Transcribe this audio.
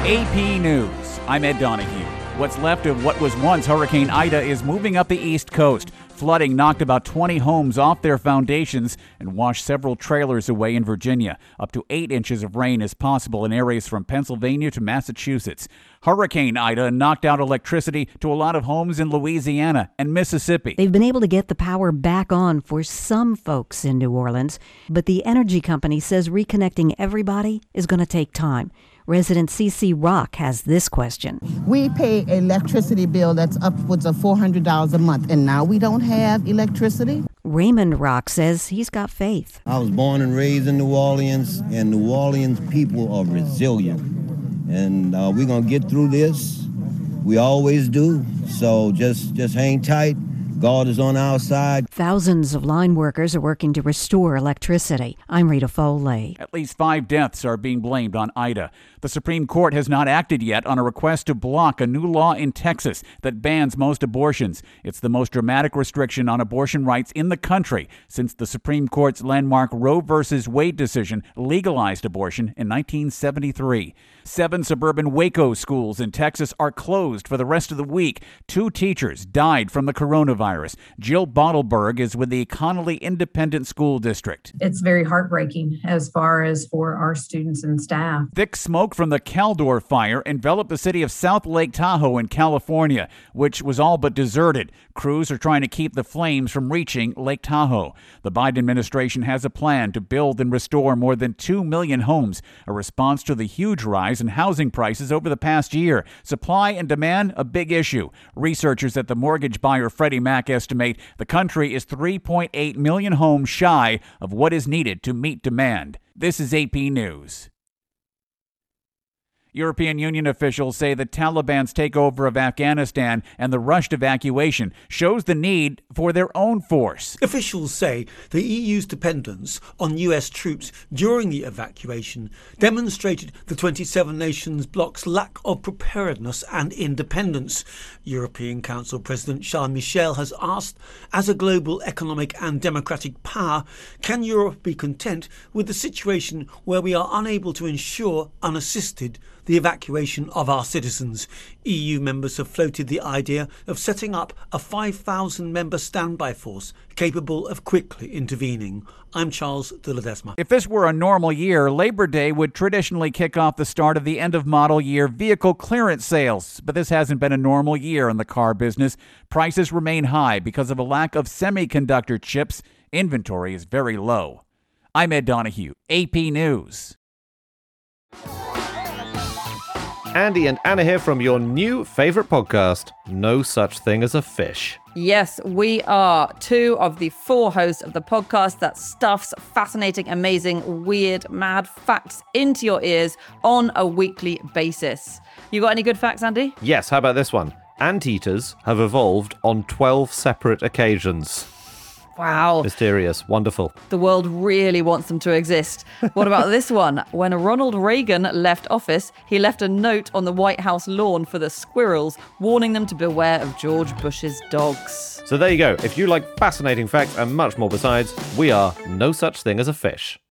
AP News. I'm Ed Donahue. What's left of what was once Hurricane Ida is moving up the East Coast. Flooding knocked about 20 homes off their foundations and washed several trailers away in Virginia. Up to 8 inches of rain is possible in areas from Pennsylvania to Massachusetts. Hurricane Ida knocked out electricity to a lot of homes in Louisiana and Mississippi. They've been able to get the power back on for some folks in New Orleans, but the energy company says reconnecting everybody is going to take time. Resident CC Rock has this question. We pay an electricity bill that's upwards of $400 a month, and now we don't have electricity? Raymond Rock says he's got faith. I was born and raised in New Orleans, and New Orleans people are resilient. And we're going to get through this. We always do. So just hang tight. God is on our side. Thousands of line workers are working to restore electricity. I'm Rita Foley. At least 5 deaths are being blamed on Ida. The Supreme Court has not acted yet on a request to block a new law in Texas that bans most abortions. It's the most dramatic restriction on abortion rights in the country since the Supreme Court's landmark Roe v. Wade decision legalized abortion in 1973. 7 suburban Waco schools in Texas are closed for the rest of the week. 2 teachers died from the coronavirus. Jill Bottleberg is with the Connolly Independent School District. It's very heartbreaking as far as for our students and staff. Thick smoke from the Caldor fire enveloped the city of South Lake Tahoe in California, which was all but deserted. Crews are trying to keep the flames from reaching Lake Tahoe. The Biden administration has a plan to build and restore more than 2 million homes, a response to the huge rise in housing prices over the past year. Supply and demand, a big issue. Researchers at the mortgage buyer Freddie Mac estimate the country is 3.8 million homes shy of what is needed to meet demand. This is AP News. European Union officials say the Taliban's takeover of Afghanistan and the rushed evacuation shows the need for their own force. Officials say the EU's dependence on US troops during the evacuation demonstrated the 27 nations bloc's lack of preparedness and independence. European Council President Charles Michel has asked, as a global economic and democratic power, can Europe be content with the situation where we are unable to ensure unassisted the evacuation of our citizens? EU members have floated the idea of setting up a 5,000-member standby force capable of quickly intervening. I'm Charles de Ledesma. If this were a normal year, Labor Day would traditionally kick off the start of the end-of-model year vehicle clearance sales. But this hasn't been a normal year in the car business. Prices remain high because of a lack of semiconductor chips. Inventory is very low. I'm Ed Donahue, AP News. Andy and Anna here from your new favourite podcast, No Such Thing as a Fish. Yes, we are 2 of the 4 hosts of the podcast that stuffs fascinating, amazing, weird, mad facts into your ears on a weekly basis. You got any good facts, Andy? Yes, how about this one? Anteaters have evolved on 12 separate occasions. Wow. Mysterious. Wonderful. The world really wants them to exist. What about this one? When Ronald Reagan left office, he left a note on the White House lawn for the squirrels, warning them to beware of George Bush's dogs. So there you go. If you like fascinating facts and much more besides, we are No Such Thing as a Fish.